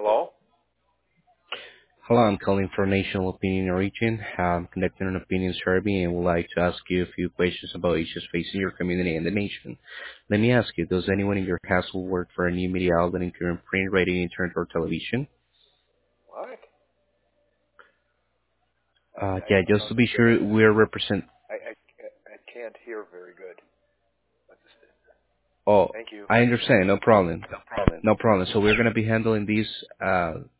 Hello? Hello, I'm calling for National Opinion Region. I'm conducting an opinion survey and would like to ask you a few questions about issues facing your community and the nation. Let me ask you, does anyone in your household work for a new media outlet including print, radio, internet, or television? What? Yeah, just to be sure, we're represent. I can't hear very good. Oh, Thank you. I understand. No problem. No problem. So we're going to be handling these